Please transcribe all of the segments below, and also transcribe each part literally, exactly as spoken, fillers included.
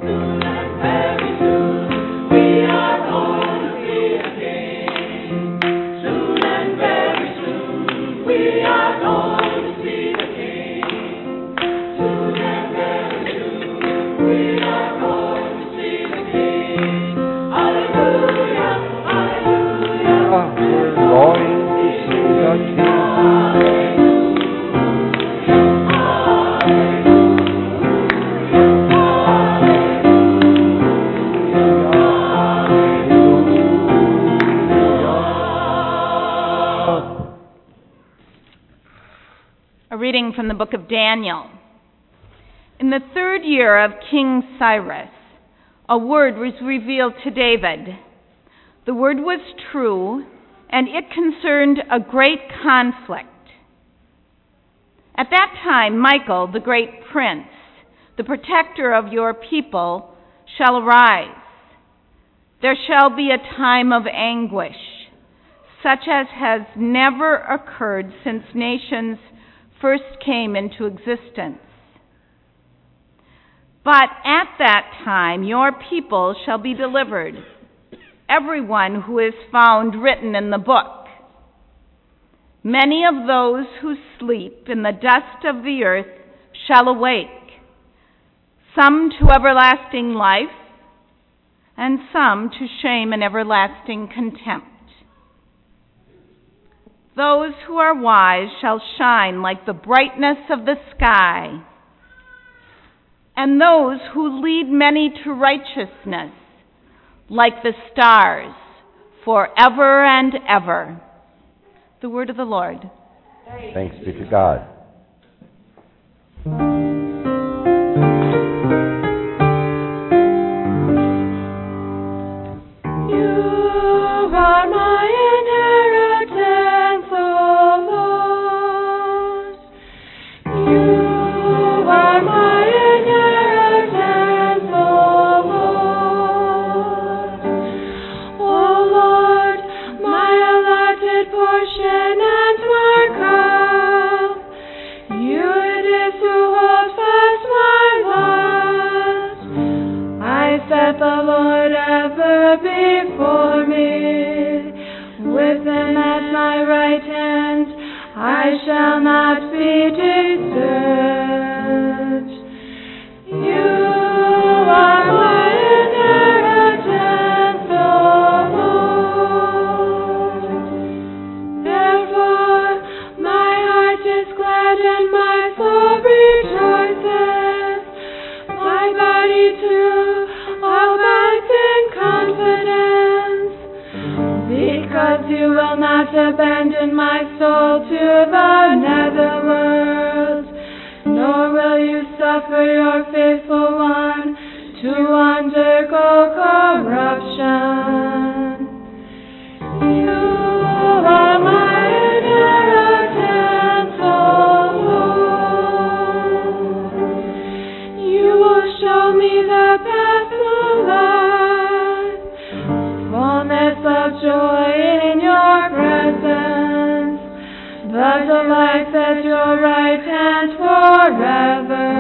From the book of Daniel. In the third year of King Cyrus, a word was revealed to David. The word was true, and it concerned a great conflict. At that time, Michael, the great prince, the protector of your people, shall arise. There shall be a time of anguish, such as has never occurred since nations first came into existence. But at that time your people shall be delivered, everyone who is found written in the book. Many of those who sleep in the dust of the earth shall awake, some to everlasting life, and some to shame and everlasting contempt. Those who are wise shall shine like the brightness of the sky, and those who lead many to righteousness like the stars forever and ever. The word of the Lord. Thanks be to God. Abandon my soul to the netherworld, nor will you suffer your faithful one to undergo corruption. You are my inheritance, O Lord. You will show me the path of life, fullness of joy in your presence, the delights at your right hand forever.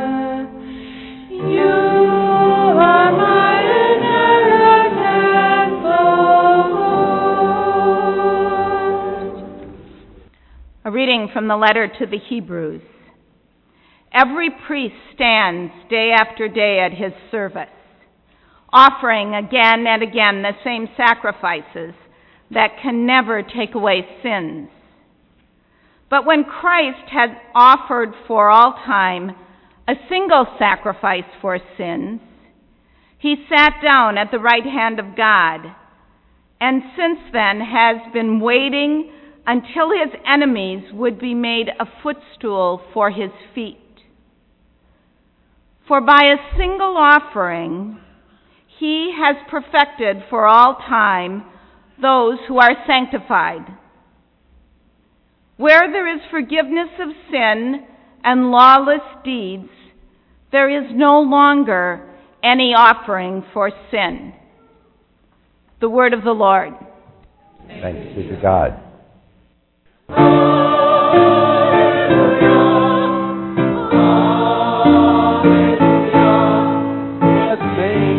You are my inheritance, O Lord. A reading from the letter to the Hebrews. Every priest stands day after day at his service, offering again and again the same sacrifices that can never take away sins. But when Christ had offered for all time a single sacrifice for sins, he sat down at the right hand of God, and since then has been waiting until his enemies would be made a footstool for his feet. For by a single offering he has perfected for all time those who are sanctified. Where there is forgiveness of sin and lawless deeds, there is no longer any offering for sin. The word of the Lord. Thanks be to God. Hallelujah. Hallelujah.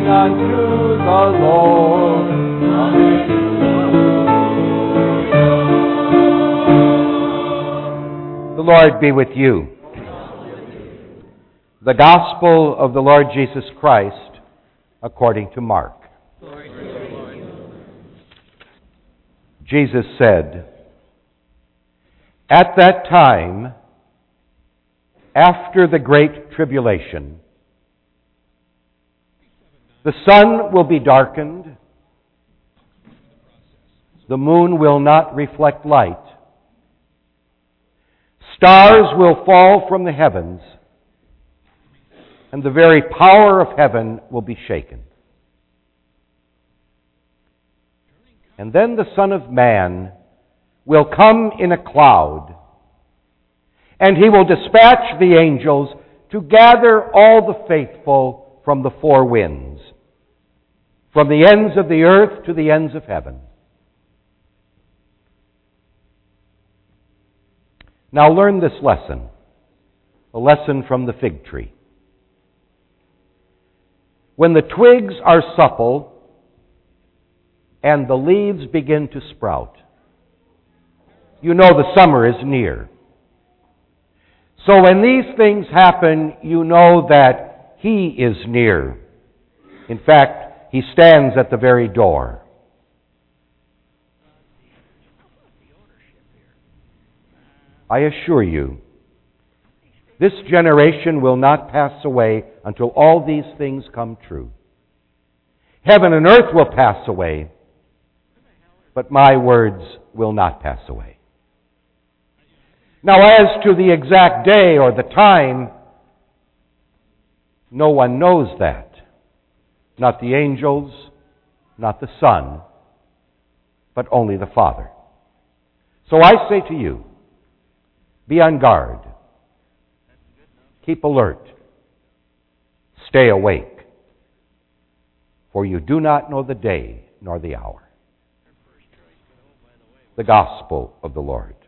sing unto the Lord. Hallelujah. The Lord be with you. The Gospel of the Lord Jesus Christ according to Mark. Jesus said, "At that time, after the great tribulation, the sun will be darkened, the moon will not reflect light, stars will fall from the heavens, and the very power of heaven will be shaken. And then the Son of Man will come in a cloud, and he will dispatch the angels to gather all the faithful from the four winds, from the ends of the earth to the ends of heaven." Now learn this lesson, a lesson from the fig tree. When the twigs are supple and the leaves begin to sprout, you know the summer is near. So when these things happen, you know that He is near. In fact, He stands at the very door. I assure you, this generation will not pass away until all these things come true. Heaven and earth will pass away, but my words will not pass away. Now, as to the exact day or the time, no one knows that. Not the angels, not the Son, but only the Father. So I say to you, be on guard. Keep alert. Stay awake. For you do not know the day nor the hour. The Gospel of the Lord.